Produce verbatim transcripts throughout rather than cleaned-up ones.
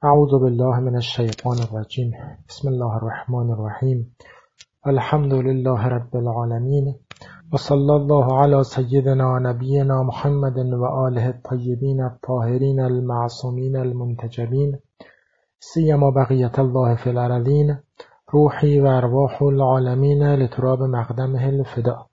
اعوذ بالله من الشیطان الرجیم. بسم الله الرحمن الرحیم. الحمد لله رب العالمین و صلی الله علی سیدنا نبینا محمد و آله الطیبین الطاهرین المعصومین المنتجبین سیما بقیت الله فی الارضین روحی و ارواح العالمین لتراب مقدمه الفدا.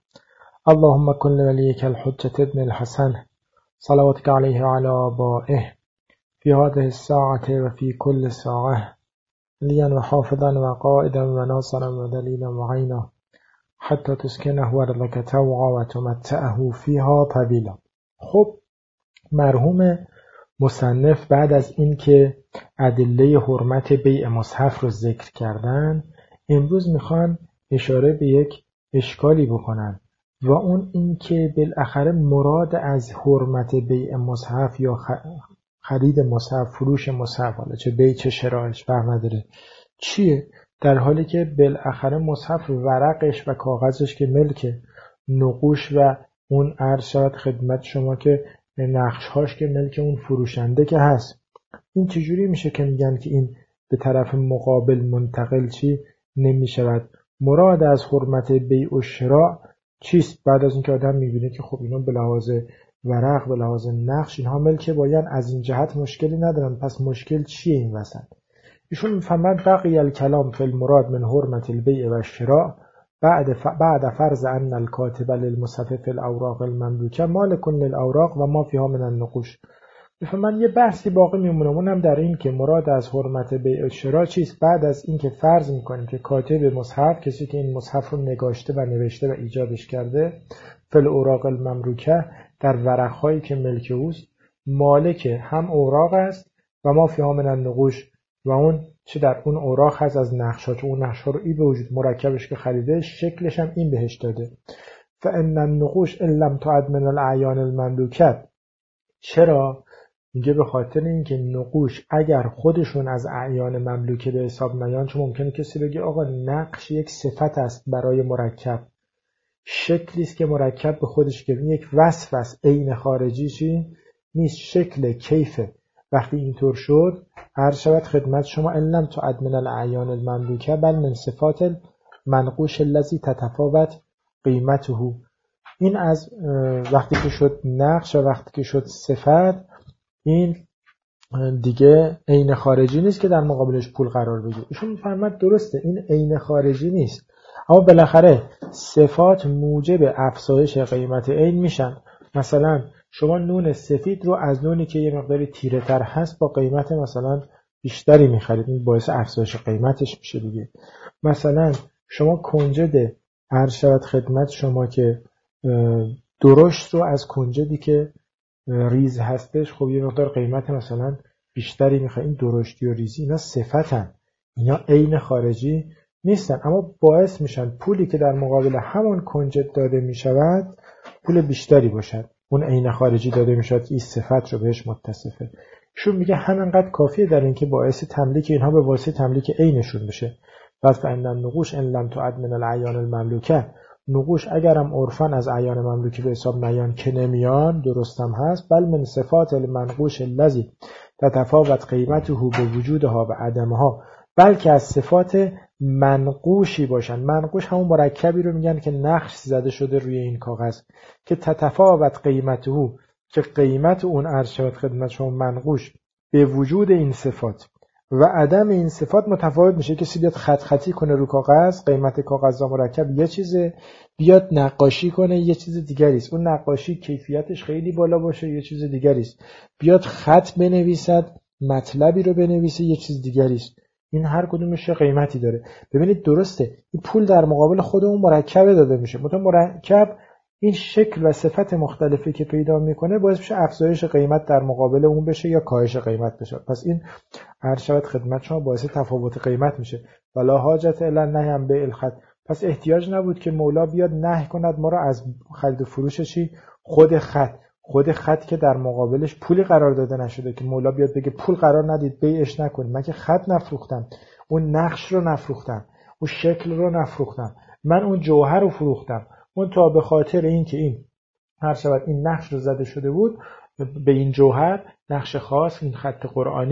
اللهم کن ولیک الحجة ابن الحسن صلواتك علیه و علی آبائه فی هذه الساعة و فی کل ساعه لیا و حافظا و قائدا و ناصرا و دلیلا و عینا حتی تسکنه ارضک طوعا و تمتعه فیها طویلا. خب مرحوم مصنف بعد از اینکه ادله حرمت بیع مصحف رو ذکر کردن، امروز میخوان اشاره به یک اشکالی بکنن و اون اینکه بالاخره مراد از حرمت بیع مصحف یا خرید مصحف، فروش مصحف، حالا چه بیع چه شرایش فرق نداره، چیه؟ در حالی که بالاخره مصحف ورقش و کاغذش که ملک نقوش و اون عرض شود خدمت شما که نقشهاش که ملک اون فروشنده که هست. این چجوری میشه که میگن که این به طرف مقابل منتقل چی نمیشود؟ مراد از حرمت بیع و شراء چیست؟ بعد از اینکه آدم میبینه که خب اینا به لحاظ ورق، به لحاظ نقش اینها ملک باید از این جهت مشکلی ندارن، پس مشکل چیه این وسط؟ ایشون میفهمد بقی الکلام فی المراد من حرمت البیع و الشراء بعد ف... بعد فرض ان الکاتب للمصحف فی الاوراق المملوکه مالک للاوراق و ما فیها من النقوش. میفهمن یه بحثی باقی میمونه، اونم در این که مراد از حرمت بیع و شراء چیست. بعد از اینکه فرض میکنیم که کاتب مصحف، کسی که این مصحف رو نگاشته و نوشته و ایجادش کرده، فی الاوراق المملوکه، در ورقهایی که ملک اوست، مالک هم اوراق است و ما فیها من النقوش، و اون چه در اون اوراق هست از نقشات، چه اون نقشها رو این به وجود مرکبش که خریده شکلش هم این بهش داده. فان النقوش ان لم تعد من الاعیان المملوکه. چرا؟ میگه به خاطر اینکه نقوش اگر خودشون از اعیان مملوکه به حساب نیان، چون ممکنه کسی بگه آقا نقش یک صفت است برای مرکب، شکلی است که مرکب به خودش گرفت، یک وصف است، عین خارجی چی نیست، شکل کیفه. وقتی اینطور شد هر شود خدمت شما ان لم تعد من الاعیان المملوکه بل من صفات المنقوش الذی تتفاوت قیمته. این از وقتی که شد نقش و وقتی که شد صفت، این دیگه عین خارجی نیست که در مقابلش پول قرار بگیره. ایشون میفهمد درسته این عین خارجی نیست، اما بالاخره صفات موجب افزایش قیمت عین میشن. مثلا شما نون سفید رو از نونی که یه مقداری تیره تر هست با قیمت مثلا بیشتری میخرید، این باعث افزایش قیمتش میشه دیگه. مثلا شما کنجد عرض شود خدمت شما که درشت رو از کنجدی که ریز هستش، خب یه مقدار قیمت مثلا بیشتری میخواد. این درشتی و ریزی اینا صفتن، اینا عین خارجی نیستن، اما باعث میشن پولی که در مقابل همون کنجد داده میشود پول بیشتری باشد، اون عین خارجی داده میشود که این صفت رو بهش متصفه. شون میگه همینقدر کافیه در این که باعث تملیک اینها به واسطه تملیک عینشون بشه. پس فان النقوش ان لم تعد من الاعیان المملوکه، نقوش اگرم عرفاً از اعیان مملوکه به حساب نیان که نمیان، درستم هست، بل من صفات المنقوش الذی تتفاوت قیمته به وجودها و عدمها، بلکه از صفات منقوشی باشن. منقوش همون مرکبی رو میگن که نقش زده شده روی این کاغذ، که تتفاوت قیمته، که قیمت اون عرض شود خدمت شما منقوش به وجود این صفات و عدم این صفات متفاوت میشه. کسی بیاد خط خطی کنه رو کاغذ، قیمت کاغذ و مرکب یه چیزه، بیاد نقاشی کنه یه چیز دیگری است، اون نقاشی کیفیتش خیلی بالا باشه یه چیز دیگری است، بیاد خط بنویسد مطلبی رو بنویسه یه چیز دیگری است. این هر کدومش قیمتی داره. ببینید درسته این پول در مقابل خود اون مرکب داده میشه، مثلا مرکب این شکل و صفت مختلفی که پیدا میکنه باعث میشه افزایش قیمت در مقابل اون بشه یا کاهش قیمت بشه. پس این هر شود خدمت شما باعث تفاوت قیمت میشه. ولا حاجت الا نهی عن بیع الخط. پس احتیاج نبود که مولا بیاد نهی کند ما را از خرید و فروش چی خود خط، خود خط که در مقابلش پولی قرار داده نشده که مولا بیاد بگه پول قرار ندید بیعش نکنید. من که خط نفروختم، اون نقش رو نفروختم، اون شکل رو نفروختم، من اون جوهر رو فروختم، اون تا به خاطر این که این هر شود این نقش رو زده شده بود به این جوهر، نقش خاص، این خط قرآنی،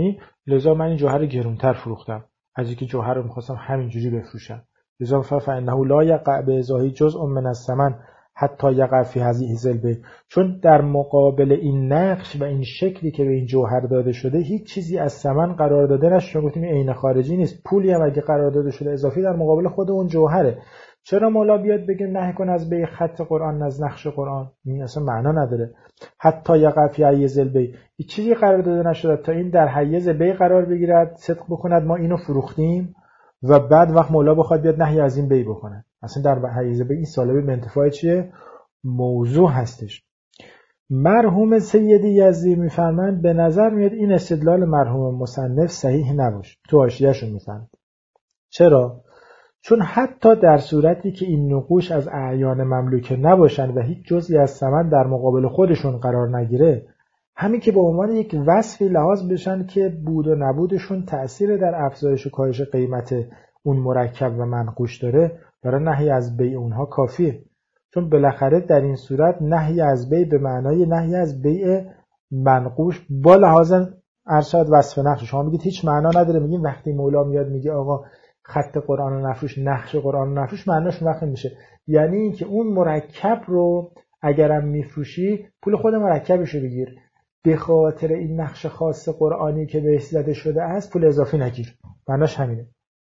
لذا من این جوهر گرونتر فروختم از اینکه جوهر رو می‌خواستم همینجوری بفروشم. لذا فإنه لا یقع بإزاحه جزء من الثمن حتی یقع فی هذه الزلبه. چون در مقابل این نقش و این شکلی که به این جوهر داده شده هیچ چیزی از ثمن قرار داده نشده. گفتیم عین خارجی نیست، پولی هم اگه قرار داده شده اضافی در مقابل خود اون جوهره. چرا مولا بیاد بگه نهی کن از بیع خط قرآن از نقش قرآن؟ این اصلا معنا نداره. حتی یقع فی حیز البیع، هیچ چیزی قرار داده نشده تا این در حیز بیع قرار بگیرد، صدق بکند ما اینو فروختیم و بعد وقت مولا بخواد بیاد نهی از این بیع بکنه. اصلا در حیز بیع این سالبه به انتفاع چیه؟ موضوع هستش. مرحوم سیدی یزدی میفرمند به نظر میاد این استدلال مرحوم مصنف صحیح نباشه. تو حاشیه‌شون میفرمند. چرا؟ چون حتی در صورتی که این نقوش از اعیان مملوکه نباشند و هیچ جزئی از ثمن در مقابل خودشون قرار نگیره، همین که به عنوان یک وصفی لحاظ بشن که بود و نبودشون تأثیر در افزایش و کاهش قیمت اون مرکب و منقوش داره، برای نهی از بیع اونها کافیه. چون بالاخره در این صورت نهی از بیع به معنای نهی از بیع منقوش با لحاظ ارشاد وصف نقش. شما میگید هیچ معنا نداره، میگیم وقتی مولا میاد میگه آقا خط قرآن رو نفروش، نقش قرآن رو نفروش، معناش وقت میشه یعنی اینکه اون مرکب رو اگرم میفروشی پول خود مرکبش رو بگیر، به خاطر این نقش خاص قرآنی که بهش زده شده است پول اضافی نگیر. معناش همینه.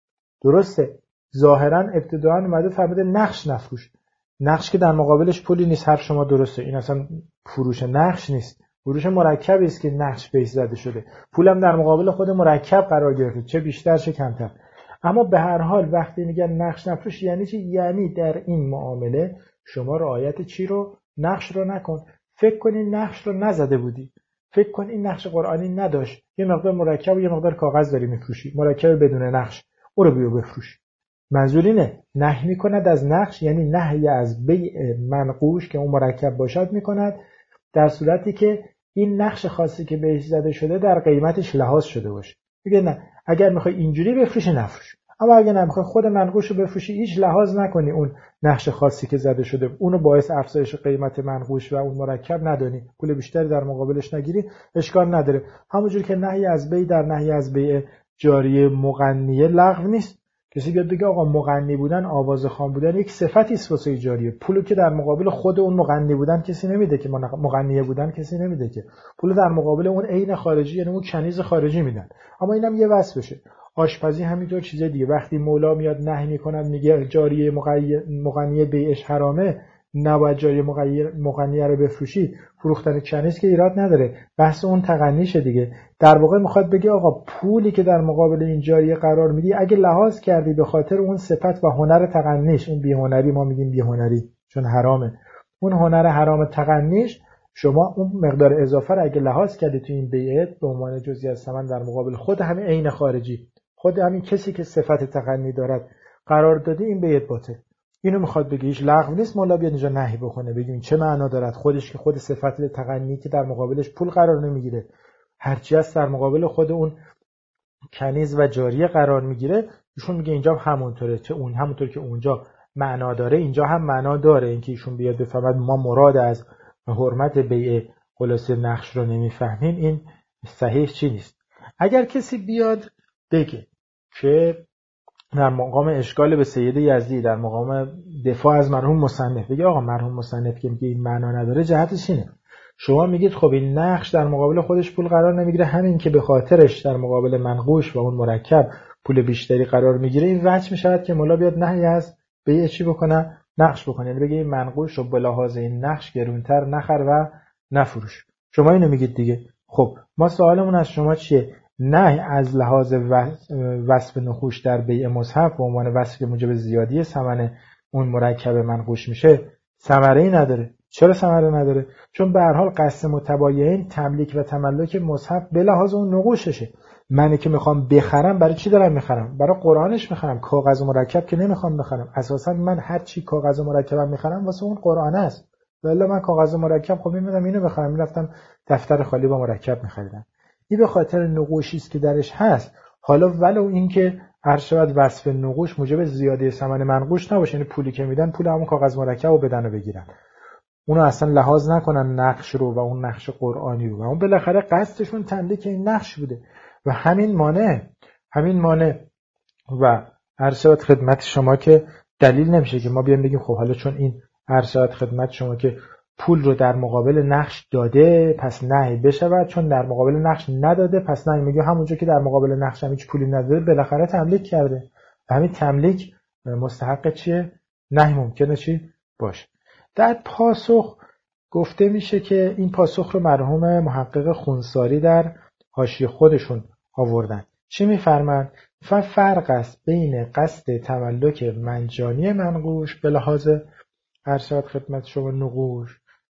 درسته ظاهرا ابتداء اومده فرموده نقش نفروش، نقش که در مقابلش پولی نیست. حرف شما درسته، این اصلا فروش نقش نیست، فروش مرکبی است که نقش بهش زده شده، پولم در مقابل خود مرکب قرار گرفته، چه بیشتر چه کمتر. اما به هر حال وقتی میگن نقش نفروش یعنی چی؟ یعنی در این معامله شما رعایت چی رو؟ نقش رو نکن. فکر کنی نقش رو نزده بودی، فکر کن این نقش قرآنی نداشت، یه مقدار مرکب و یه مقدار کاغذ داری میفروشی، مرکب بدون نقش، او رو بیو بفروش. منظور اینه نهی میکند از نقش، یعنی نهی از بیع منقوش که اون مرکب باشد میکند در صورتی که این نقش خاصی که بهش زده شده در قیمتش لحاظ شده باشه. میگه نه اگر میخوای اینجوری بفروشی نفروش، اما اگر نمیخوای خود منقوش رو بفروشی هیچ لحاظ نکنی اون نقش خاصی که زده شده اونو باعث افزایش قیمت منقوش و اون مرکب ندانی، پول بیشتری در مقابلش نگیری، اشکال نداره. همونجوری که نهی از بیع در نهی از بیع جاری مغنیه لغو نیست. کسی بیاد بگه آقا مغنی بودن، آوازخوان بودن یک صفتی است واسه جاریه، پولو که در مقابل خود اون مغنی بودن کسی نمیده که، مغنیه بودن کسی نمیده که، پولو در مقابل اون عین خارجی یعنی اون کنیز خارجی میدن. اما اینم یه وصفشه. آشپزی همینطور چیز دیگه. وقتی مولا میاد نهی میکند میگه جاریه مغنیه بیعش حرامه، نباید جاریه مغنیه رو بفروشی، فروختن کنیز که ایراد نداره، بحث اون تغنیشه دیگه. در واقع میخواد بگه آقا پولی که در مقابل این جاریه قرار میدی اگه لحاظ کردی به خاطر اون صفت و هنر تغنیش، اون بیهنری ما میگیم بیهنری چون حرامه، اون هنر حرام تغنیش، شما اون مقدار اضافه رو اگه لحاظ کردی تو این بیعت به عنوان جزئی از ثمن در مقابل خود همین عین خارجی، خود همین کسی که صفت تغنی دارد قرار دادی، این بیعت باطل. اینو میخواد بگه هیچ لغو نیست. مولا بیاد اینجا نهی بکنه، بگیم چه معنا دارد؟ خودش که خود صفت تغنی که در مقابلش پول قرار نمیگیره، هرچی از در مقابل خود اون کنیز و جاریه قرار میگیره، ایشون میگه اینجا همونطوره، چه اون همونطور که اونجا معنا داره اینجا هم معنا داره. اینکه ایشون بیاد بفهمد ما مراد از حرمت بیع خلاصه نقش رو نمیفهمیم، این صحیح چی نیست. اگر کسی بیاد بگه که در مقام اشکال به سید یزدی، در مقام دفاع از مرحوم مصنف، بگه آقا مرحوم مصنف که میگه این معنا نداره، جهتش اینه. شما میگید خب این نقش در مقابل خودش پول قرار نمیگیره، همین که به خاطرش در مقابل منقوش و اون مرکب پول بیشتری قرار میگیره، این وجه میشود که مولا بیاد نهی از بیع چی بکنه؟ نقش بکنه. یعنی بگه این منقوش رو به لحاظ این نقش گرونتر نخر و نفروش. شما اینو میگید دیگه. خب ما سوالمون از شما چیه؟ نه از لحاظ وصف نقوش در بیع مصحف به عنوان وصفی که موجب زیادی ثمن اون مرکب منقوش میشه ثمره‌ای نداره. چرا ثمره نداره؟ چون به هر حال قسم متباین تملیک و تملک مصحف به لحاظ اون نقوششه. منی که میخوام بخرم برای چی دارم میخرم؟ برای قرآنش میخرم، کاغذ و مرکب که نمیخوام بخرم. اساسا من هر چی کاغذ و مرکبم میخرم واسه اون قرآن است. والا من کاغذ و مرکب خب میمدم اینو بخرم، میرفتم دفتر خالی با مرکب میخریدم. این به خاطر نقوشی است که درش هست. حالا ولو اینکه هر شود وصف نقوش موجب زیاده ثمن منقوش نباشه، یعنی پولی که میدن پول همون کاغذ مرکب رو بدن و بگیرن، اونو اصلا لحاظ نکنن نقش رو و اون نقش قرآنی رو، و اون بالاخره قصدشون تملیک این نقش بوده. و همین مانع همین مانع و عرض شود خدمت شما که دلیل نمیشه که ما بیایم بگیم خب حالا چون این عرض شود خدمت شما که پول رو در مقابل نقش داده پس نهی بشود، چون در مقابل نقش نداده پس نهی. میگه همونجا که در مقابل نقش هم هیچ پولی نداده بالاخره تملیک کرده و همین تملیک مستحق چیه؟ نهی ممکنه چی باشه. در پاسخ گفته میشه که این پاسخ رو مرحوم محقق خونساری در حاشیه خودشون آوردن. چی میفرمایند؟ فرق است بین قصد تملک مجانی منقوش به لحاظ ارشاد خدمت شما نقوش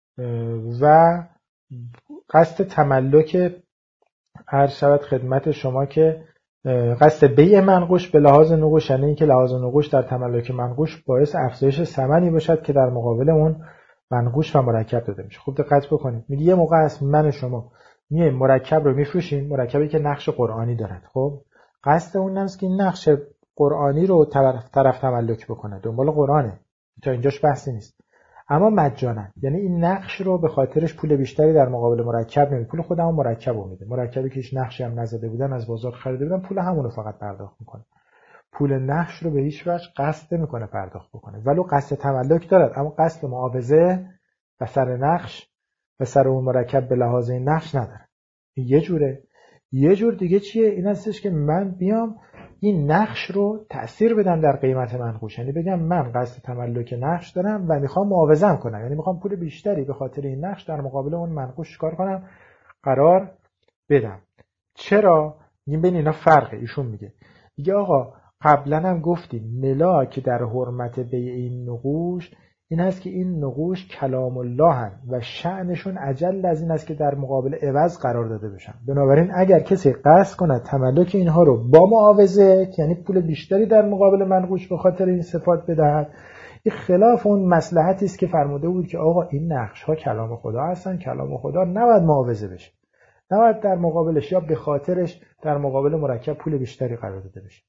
و قصد تملک ارشاد خدمت شما که قصد بیع منقوش به لحاظ نقوش، یعنی اینکه لحاظ نقوش در تملک منقوش باعث افزایش ثمنی باشد که در مقابل اون منقوش و مرکب داده میشه. خوب دقت بکنید. میگه یه موقع است من شما میایم مرکب رو میفروشیم، مرکبی که نقش قرآنی دارد. خب قصد اون نمیشه که این نقش قرآنی رو طرف طرف تملک بکنه، دنبال قرآنه، تا اینجاش بحثی نیست. اما مجانا، یعنی این نقش رو به خاطرش پول بیشتری در مقابل مرکب نمیده، پول خودمون مرکب رو میده. مرکبی که هیچ نقشی هم نزده بودن از بازار خریده بودن، پول همون رو فقط پرداخت میکنه. پول نقش رو به هیچ وجه قصد نمیکنه پرداخت بکنه، ولو قصد تملک دارد، اما قصد معاوضه و سر نقش و سر اون مرکب به لحاظ این نقش نداره. یه جوره. یه جور دیگه چیه؟ این هستش که من بیام این نقش رو تأثیر بدم در قیمت منقوش، یعنی بگم من قصد تملک نقش دارم و میخوام معاوضه‌ام کنم، یعنی میخوام پول بیشتری به خاطر این نقش در مقابل اون منقوش کار کنم، قرار بدم. چرا؟ این بین اینا فرقه. ایشون میگه میگه آقا قبلا هم گفتیم ملاک در حرمت بیع این نقوش این هست که این نقوش کلام الله هن و شأنشون اجل از این است که در مقابل عوض قرار داده بشن. بنابراین اگر کسی قصد کنه تملک اینها رو با معاوضه، یعنی پول بیشتری در مقابل منقوش به خاطر این صفات بدهد، این خلاف اون مصلحتی است که فرموده بود که آقا این نقش ها کلام خدا هستن، کلام خدا نباید معاوضه بشه، نباید در مقابلش یا به خاطرش در مقابل مرکب پول بیشتری قرار داده بشه.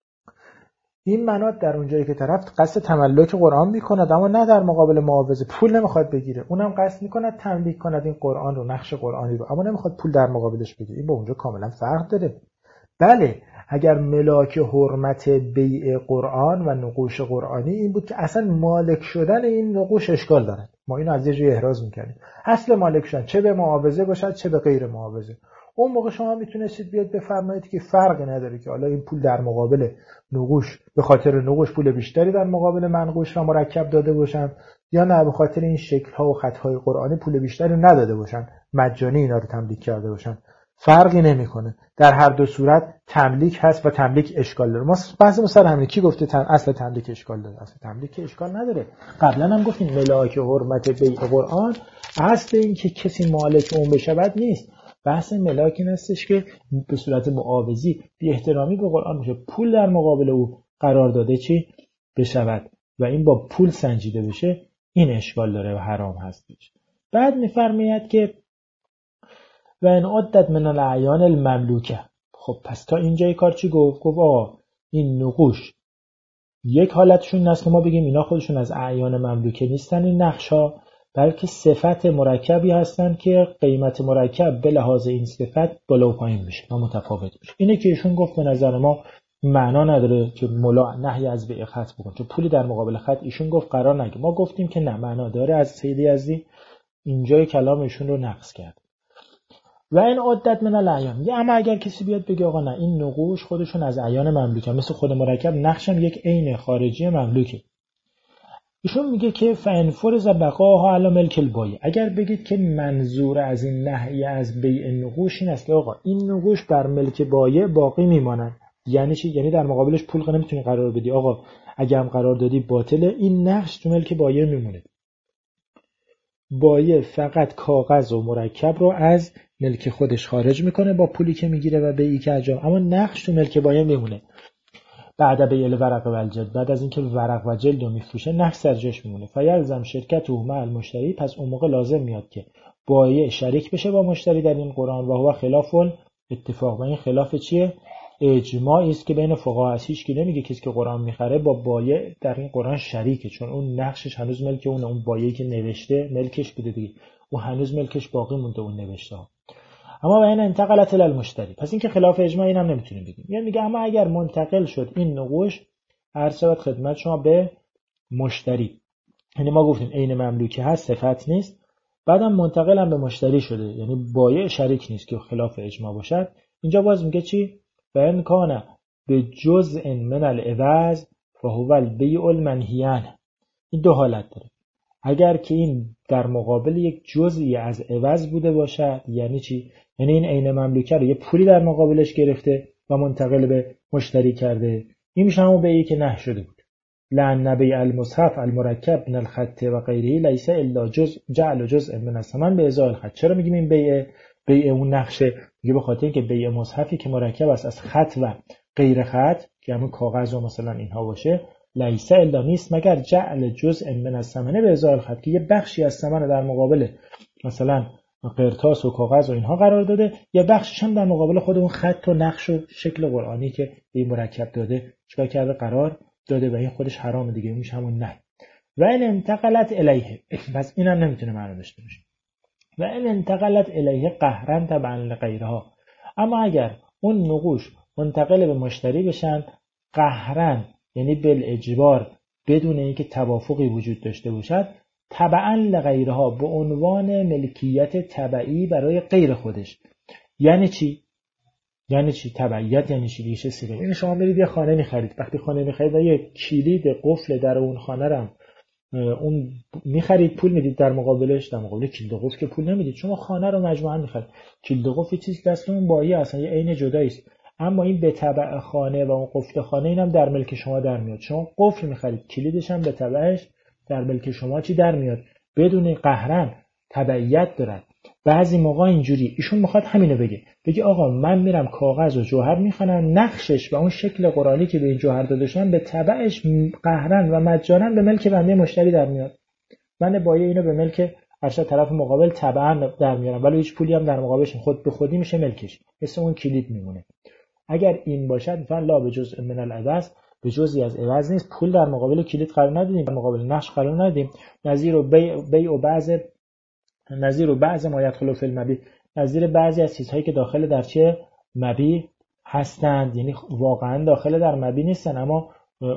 این منات در اونجایی که طرف قصد تملک قرآن میکند اما نه در مقابل معاوضه، پول نمیخواد بگیره، اونم قصد میکند تملیک کند این قرآن رو، نقش قرآنی رو، اما نمیخواد پول در مقابلش بگیره. این با اونجا کاملا فرق داره. بله اگر ملاک حرمت بیع قرآن و نقوش قرآنی این بود که اصلا مالک شدن این نقوش اشکال دارد، ما اینو از یه جای احراز میکنیم. اصل مالک شدن چه به معاوضه باشد چه به غیر معاوضه، اون موقع شما میتونستید بیاد بفرمایید که فرقی نداره که حالا این پول در مقابل نقوش به خاطر نقوش پول بیشتری در مقابل منقوش و مرکب داده باشن، یا نه به خاطر این شکل‌ها و خط‌های قرآنی پول بیشتری نداده باشن، مجانی اینا رو تملیک کرده باشن. فرقی نمیکنه، در هر دو صورت تملیک هست و تملیک اشکال داره. ما بحث ما سر همین کی گفته تم... اصل تملیک اشکال داره؟ اصل تملیک اشکال نداره. قبلا هم گفتیم ملاک حرمت بیع قرآن اصل این که کسی مالک اون بشه بد نیست، بحث ملاک این هستش که به صورت معاوضی بی احترامی به قرآن میشه، پول در مقابل او قرار داده چی بشود و این با پول سنجیده بشه، این اشکال داره و حرام هستش. بعد میفرماید که و ان عدت من الاعیان المملوکه. خب پس تا اینجای کار چی گفت؟ گفت آقا این نقوش یک حالتشون هست که ما بگیم اینا خودشون از اعیان مملوکه نیستن این نقشا، بلکه صفت مرکبی هستن که قیمت مرکب به لحاظ این صفت بالا و پایین میشه و متفاوت میشه. اینه که ایشون گفت به نظر ما معنا نداره که مولا نهی از بیع خط بکن، چون پولی در مقابل خط ایشون گفت قرار نگه. ما گفتیم که نه، معنا داره. از سیدی یزدی اینجای کلام ایشون رو نقص کرد. و این عدت من الاعیان، اما اگر کسی بیاد بگه آقا نه این نقوش خودشون از اعیان مملوکه، مثل خود مرکب نقشم یک عین خارجی مملوکه، ایشون میگه که فان فرض بقاها علی ملک البایع، اگر بگید که منظور از این نهی از بیع نقوش این است که آقا این نقوش بر ملک بایع باقی میمانند، یعنی چی؟ یعنی در مقابلش پول نمیتونی قرار بدی، آقا اگه هم قرار دادی باطله، این نقش تو ملک بایع میمونه. بایع فقط کاغذ و مرکب رو از ملک خودش خارج میکنه با پولی که میگیره و بیعی که انجام، اما نقش تو ملک بایع میمونه. بعد بیع الورق و الجلد، بعد از اینکه ورق و جلد رو میفروشه نقش سر جاش میمونه. فیلزم شرکت و مع المشتری، پس اون موقع لازم میاد که بایع شریک بشه با مشتری در این قرآن و هو خلاف اتفاق. و این خلاف چیه؟ اجماعی است که بین فقها هست. هیچ کی نمیگه کسی که قرآن میخره با بایع در این قرآن شریکه، چون اون نقشش هنوز ملک اون، اون بایعی که نوشته ملکش بوده دیگه، اون هنوز ملکش باقی مونده اون نوشته ها. اما و این انتقلت الی المشتری، پس این که خلاف اجماع اینم نمیتونیم بگیم. یعنی میگه اما اگر منتقل شد این نقوش عرض شود خدمت شما به مشتری، یعنی ما گفتیم عین مملوکه هست صفت نیست، بعدم منتقل هم به مشتری شده، یعنی بایع شریک نیست که خلاف اجماع باشد، اینجا باز میگه چی؟ فإن کان به جزء من العوض فهو البیع المنهی عنه. این دو حالت داره. اگر که این در مقابل یک جزئی از عوض بوده باشد، یعنی چی؟ یعنی این عین مملوکه رو یه پولی در مقابلش گرفته و منتقل به مشتری کرده، این میشه همون بیعی که نهی شده بود. لأن بیع المصحف المرکب من الخط و غیره لیس الا جزء جعل جزء من الثمن به ازای الخط. چرا میگیم این بیع بیع اون نقشه؟ میگه به خاطر اینکه بیع مصحفی که مرکب است از خط و غیر خط که همون کاغذ و مثلا اینها باشه، لیس الا نیست مگر جعل جزء من الثمن به ازای الخط، که یه بخشی از ثمن در مقابل مثلا قرطاس و کاغذ و اینها قرار داده، یه بخشش هم در مقابل خود اون خط و نقش و شکل قرآنی که این مرکب داده چیکار کرده قرار داده، و این خودش حرام دیگه، میشه همون نه. و این انتقلت الیه، پس اینم نمیتونه معنی داشته باشه. و این انتقلت الیه قهرا تبعا لغیرها، اما اگر اون نقوش منتقل به مشتری بشن قهرا، یعنی بالاجبار بدون اینکه توافقی وجود داشته باشد، تبعا لغیرها به عنوان ملکیت تبعی برای غیر خودش. یعنی چی؟ یعنی چی تبعیت؟ یعنی چی؟ دیگه چه این شما برید یه خانه می‌خرید، وقتی خانه می‌خرید و یه کلید قفل در اون خانه رو اون می‌خرید، پول میدید در مقابلش، در مقابل کلید قفل که پول نمیدید، شما خانه رو مجموعاً می‌خرید. کلید قفل چیز دست اون بایع اصلا یه عین جدایی است، اما این به تبع خانه و اون قفل خانه اینم در ملک شما در میاد. شما قفل می‌خرید، کلیدش هم به تبعش در ملک شما چی در میاد؟ بدون قهرن تبعیت دارد. بعضی موقع اینجوری ایشون میخواد همینو بگه، بگه آقا من میرم کاغذ و جوهر میخونم، نقشش و اون شکل قرآنی که به این جوهر داده شدن به تبعش قهرن و مجانا به ملک بنده مشتری در میاد. من بایع اینو به ملک ارشد طرف مقابل تبعا در میارم، ولی هیچ پولی هم در مقابلش خود به خودی میشه ملکش، مثل اون کلید میمونه. اگر این باشد مثلا لا به جزء من العوض، به جزئی از عوض نیست، پول در مقابل کلید قرار ندادیم، در مقابل نقش قرار ندادیم. نظیر و بیع بیع و بعض نظیر و بعض ما یدخل فی المبیع، نظیر بعضی از چیزهایی که داخل در چه مبیع هستند، یعنی واقعا داخل در مبیع نیستن اما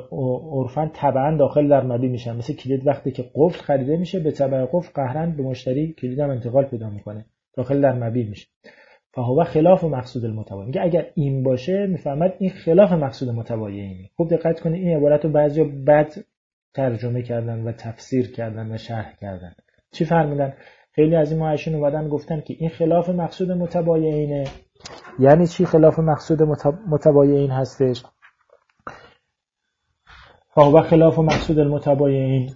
عرفاً تبعا داخل در مبیع میشن. مثل کلید وقتی که قفل خریده میشه به تبع قفل قهرن به مشتری کلید هم انتقال پیدا میکنه، داخل در مبیع میشه. فهو خلاف مقصود المتباین. میگه اگر این باشه میفهمد این خلاف مقصود متباینه. خوب دقت کنید این عبارت رو بعضیا بد ترجمه کردن و تفسیر کردن و شرح کردن. چی فرمودن؟ خیلی از این معاشین اومدن گفتن که این خلاف مقصود متباینه. یعنی چی خلاف مقصود متباین هستش؟ فهو خلاف مقصود المتباین.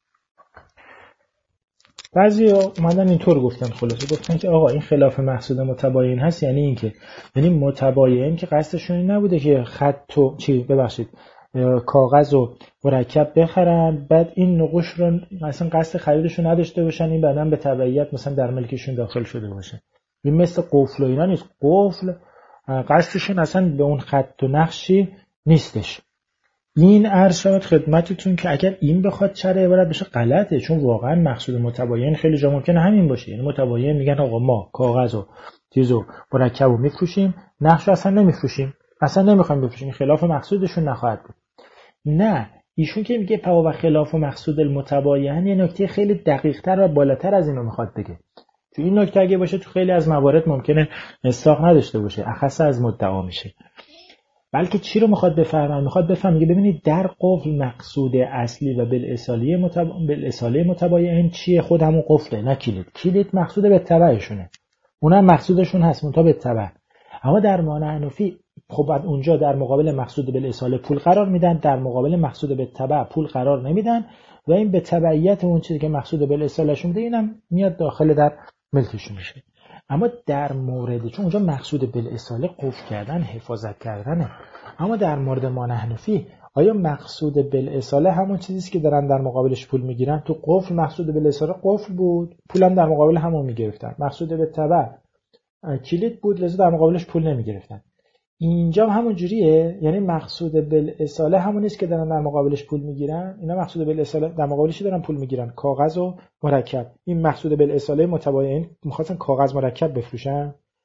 بعضی اومدن اینطور گفتن، خلاصه گفتن که آقا این خلاف مقصود متباین هست، یعنی این که یعنی متباین که قصدشون این نبوده که خط و چی ببخشید کاغذ و مرکب بخرن، بعد این نقوش رو مثلا قصد خریدشون نداشته باشن، این بعدن به تبعیت مثلا در ملکشون داخل شده باشه. این مثل قفل و اینا نیست. قفل قصدشون اصلا به اون خط و نقشی نیستش. این عرض شود خدمتتون که اگر این بخواد چرا عبارت بشه غلطه، چون واقعا مقصود متباین خیلی جا ممکنه همین باشه. یعنی متباین میگن آقا ما کاغذ و چیزو مرکب رو میفروشیم، نقش رو اصلا نمیفروشیم، اصلا نمیخوایم بفروشیم، خلاف مقصودشون نخواهد بود. نه، ایشون که میگه فهو خلاف مقصود المتباین یه نکته خیلی دقیق‌تر و بالاتر از اینو میخواد بگه. تو این نکته اگه باشه تو خیلی از موارد ممکنه مصداق نداشته باشه، اخص از مدعا میشه. بلکه چی رو میخواد بفهمه؟ میخواد بفهمه میگه ببینید در قفل مقصود اصلی و بالاصاله متبا... بالاصاله متباین چیه؟ خود همون قفله، نه کلید. کلید مقصود به تبعشونه، اونم مقصودشون هست منتها به تبع. اما در معنی حنفی خب بعد اونجا در مقابل مقصود بالاصاله پول قرار میدن، در مقابل مقصود به تبع پول قرار نمیدن و این به تبعیت اون چیزی که مقصود بالاصاله شون بوده اینم میاد داخل در ملکشون میشه. اما در مورد چون اونجا مقصود بالاصاله قفل کردن، حفاظت کردنه، اما در مورد معنی حنفی آیا مقصود بالاصاله همون چیزیست که دارن در مقابلش پول میگیرن؟ تو قفل مقصود بالاصاله قفل بود، پولم در مقابل همون میگرفتن. مقصود به تبع کلید بود، لذا در مقابلش پول نمیگرفتن. اینجا همون جوریه، یعنی مقصود بالاصاله همون نیست که دارن در مقابلش پول میگیرن. اینا مقصود بالاصاله در مقابلش دارن پول میگیرن، کاغذ و مرکب. این مقصود بالاصاله متباین میخواستن کاغذ مرکب بفروشن،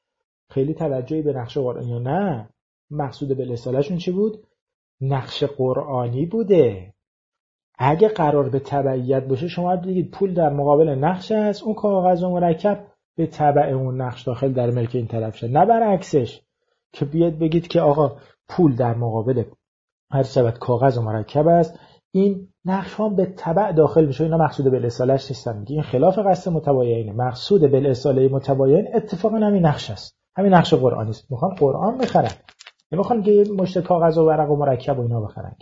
خیلی توجهی به نقش قرآنی یا نه؟ مقصود بالاصالهشون چی بود؟ نقش قرآنی بوده. اگه قرار به تبعیت باشه شما بگید پول در مقابل نقش است، اون کاغذ و مرکب به تبع اون نقش داخل در ملک این طرف شد، نه برعکسش که بیاد بگید که آقا پول در مقابل هر شود کاغذ و مرکب است، این نقش ها به تبع داخل میشه. اینا مقصود بالاصالهش نیستن. میگه این خلاف قصد متباینه. مقصود بالاصاله متباین اتفاقا همین نقش است، همین نقش قرآنی است. میخوان قرآن بخرن، نمیخوان که مشت کاغذ و ورق و مرکب و اینا بخرن.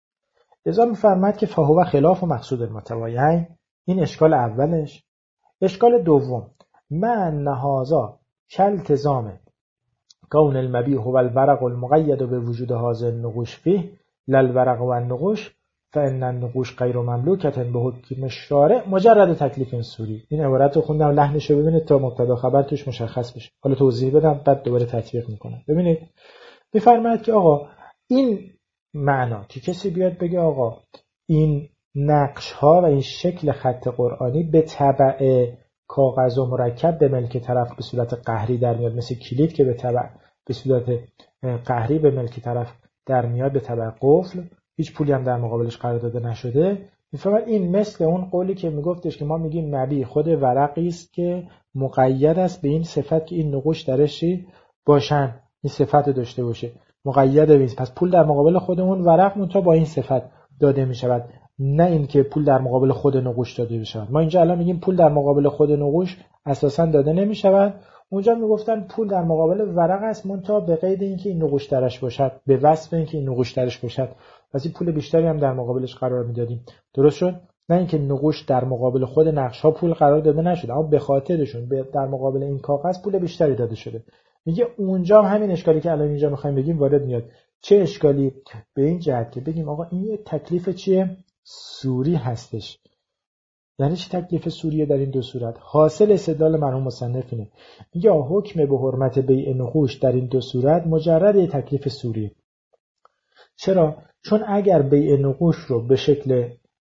لذا میفرماد که فهو خلاف و مقصود المتباین. این اشکال اولش. اشکال دوم، من نهازا کالتزام کون المبیح و الورق المقید به وجود هذا النقوش فيه للورق و النقوش فان النقوش غیر مملوکه به حکم الشارع مجرد تکلیف سوری. این عبارت رو خوندم لحنش رو ببینید تا مبتدا خبر توش مشخص بشه. حالا توضیح بدم بعد دوباره تطبیق میکنم. ببینید میفرماید که آقا این معنا که کسی بیاد بگه آقا این نقش ها و این شکل خط قرآنی به تبع کاغذ و مرکب به ملک طرف به صورت قهری در میاد، مثل کلید که به تبع به صورت قهری به ملک طرف در میاد به تبع قفل، هیچ پولی هم در مقابلش قرار داده نشده. میفهمد این مثل اون قولی که میگفتش که ما میگیم نبی خود ورقی است که مقید است به این صفت که این نقوش درش باشن، این صفت داشته باشه، مقید به این. پس پول در مقابل خود اون ورق منتها با این صفت داده میشود، نه اینکه پول در مقابل خود نقوش داده بشود. ما اینجا الان میگیم پول در مقابل خود نقوش اساسا داده نمیشود. اونجا میگفتن پول در مقابل ورق است منتها به قید اینکه این نقوش درش باشد، به وصف اینکه این نقوش درش باشد. پس این پول بیشتری هم در مقابلش قرار میدادیم. درست شد؟ نه اینکه نقوش در مقابل خود نقش ها پول قرار داده نشده، اما به خاطرشون در مقابل این کاغذ پول بیشتری داده شده. میگه اونجا هم همین اشکالی که الان اینجا میخوایم بگیم وارد میاد. چه اشکالی؟ به این جهت که بگیم آقا این یه تکلیف چیه؟ سوری هستش. یعنی چه تکلیف سوریه در این دو صورت؟ حاصل استدلال مرحوم مصنف اینه، میگه حکم به حرمت بیع نقوش در این دو صورت مجرد یه تکلیف سوریه. چرا؟ چون اگر بیع نقوش رو به شکل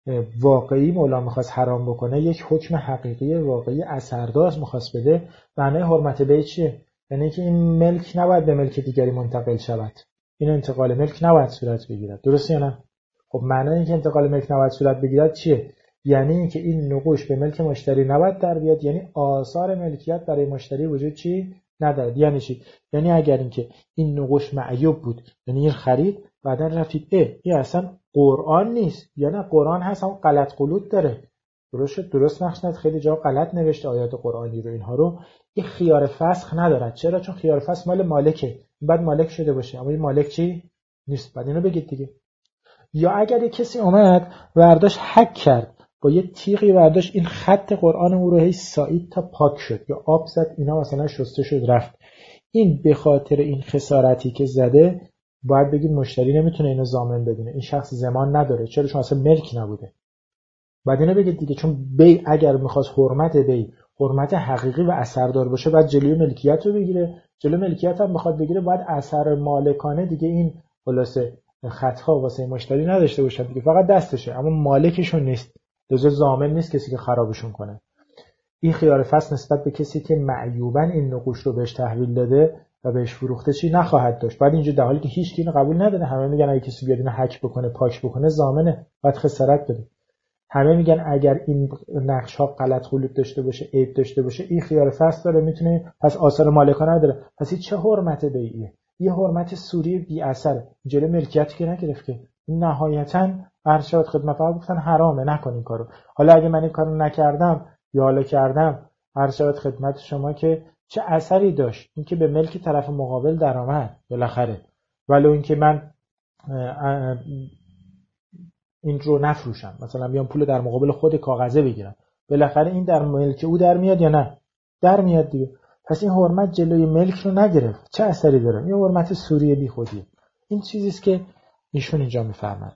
واقعی مولا میخواست حرام بکنه، یک حکم حقیقی واقعی اثردار میخواست بده، معنای حرمت بیع چیه؟ یعنی که این ملک نباید به ملک دیگری منتقل شود، این انتقال ملک نباید صورت بگیرد. درسته یا نه؟ خب معنای اینکه انتقال ملک نباید صورت بگیرد چیه؟ یعنی اینکه این نقوش به ملک مشتری نباید در بیاد، یعنی آثار ملکیت برای مشتری وجود چی ندارد. یعنی چی؟ یعنی اگر اینکه این نقوش معیوب بود، یعنی این خرید بعدا رفتید اه این اصلا قرآن نیست، یعنی قرآن هست اما غلط غلوط داره، درست درست نقش ند، خیلی جا غلط نوشته آیات قرآنی رو، اینها رو، این خیار فسخ ندارد. چرا؟ چون خیار فسخ مال مالکه، بعد مالک شده باشه اما این مالک چی نیست، بعد اینو بگید دیگه. یا اگر یک کسی اومد برداشت حک کرد، با یه تیغی برداشت این خط قرآن او رو هی سایید تا پاک شد، یا آب زد اینا مثلا شسته شد رفت، این به خاطر این خسارتی که زده باید بگید مشتری نمیتونه اینو ضامن بدونه، این شخص ضمان نداره. چرا؟ چون اصلا ملک نبوده. بعد اینو بگید دیگه، چون بی اگر میخواست حرمت بی حرمت حقیقی و اثردار باشه باید جلوی ملکیت رو بگیره، جلوی ملکیت هم بخواد بگیره باید اثر مالکانه دیگه این خلاصه خطها واسه مشتری نداشته باشه دیگه، فقط دستشه اما مالکشون نیست، لذا ضامن نیست کسی که خرابشون کنه. این خیار فصل نسبت به کسی که معیوباً این نقوش رو بهش تحویل داده و بهش فروخته چی نخواهد داشت. بعد اینجا در حالی که هیچ کی اینو قبول نداره، همه میگن اگه کسی بیاد اینو هک بکنه پاک بکنه ضامنه، باید خسارت بده. همه میگن اگر این نقش ها غلط غلوط داشته باشه، عیب داشته باشه، این خیار فصل داره میتونه، پس آثار مالکانه نداره، پس این چه حرمت بیعیه؟ یه حرمت سوری بی اثر، جلوی ملکیتی که نگرفت که نهایتاً ارشاد خدمت فرمود گفتن حرامه نکن این کارو. حالا اگه من این کارو نکردم یا حالا کردم، ارشاد خدمت شما که چه اثری داشت؟ اینکه به ملک طرف مقابل درآمد بالاخره، ولو اینکه من این رو نفروشم، مثلا بیام پول در مقابل خود کاغذه بگیرم، بالاخره این در ملک او در میاد یا نه؟ در میاد دیگه. پس این حرمت جلوی ملک رو نگرفت، چه اثری داره؟ این حرمت سوری بی خودیه. این چیزی است که ایشون اینجا میفرماد.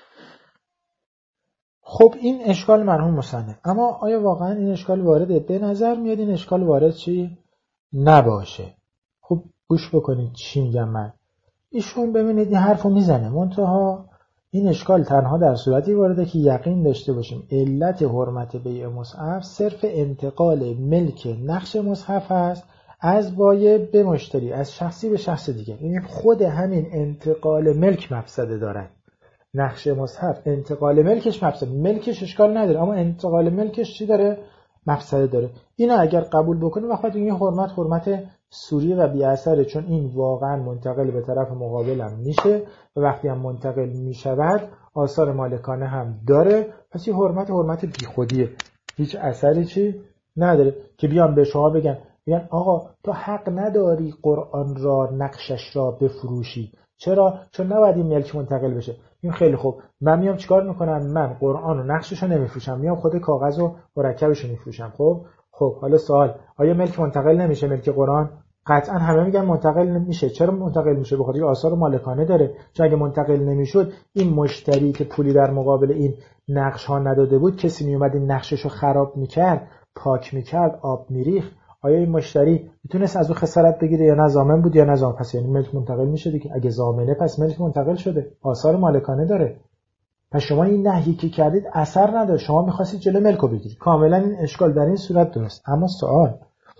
خب این اشکال مرحوم مصنف، اما آیا واقعا این اشکال وارده؟ به نظر میاد این اشکال وارد چی نباشه. خب گوش بکنید چی میگم من. ایشون ببینید این حرفو میزنه، منتها این اشکال تنها در صورتی وارده که یقین داشته باشیم علت حرمت بیع مصحف صرف انتقال ملک نقش مصحف است از بایع به مشتری، از شخصی به شخص دیگه. این خود همین انتقال ملک مفسده دارد. نقش مصحف انتقال ملکش مفسده، ملکش اشکال نداره اما انتقال ملکش چی داره؟ مفسده داره. اینا اگر قبول بکنیم وقتی این حرمت حرمت سوری و بی اثره، چون این واقعا منتقل به طرف مقابل هم میشه و وقتی هم منتقل میشود آثار مالکانه هم داره. پس این حرمت حرمت بی خودیه، هیچ اثری چی نداره که بیان به شما بگن بگن آقا تو حق نداری قرآن را نقشش را بفروشی. چرا؟ چون نباید این ملک منتقل بشه. این خیلی خوب، من میام چیکار میکنم؟ من قرآن رو نقشش رو نمیفروشم، میام خود کاغذ و مرکبش رو میفروشم. خب خب حالا سوال، آیا ملک منتقل نمیشه؟ ملک قرآن قطعا همه میگن منتقل نمیشه. چرا منتقل میشه؟ بخاطر اینکه آثار مالکانه داره. چون اگه منتقل نمیشد این مشتری که پولی در مقابل این نقش ها نداده بود، کسی میومد این نقشش رو خراب میکرد، پاک میکرد، آب میریخت، آیا این مشتری میتونست از اون خسارت بگیره یا نه؟ ضامن بود یا نه ضامن؟ پس یعنی ملک منتقل میشه دیگه. اگه ضامنه پس ملک منتقل شده، آثار مالکانه داره. پس شما این نهی که کردید اثر نداره، شما می‌خواستید جلو ملک رو بگیرید. کاملا این اشکال در این صورت درست. اما سوال،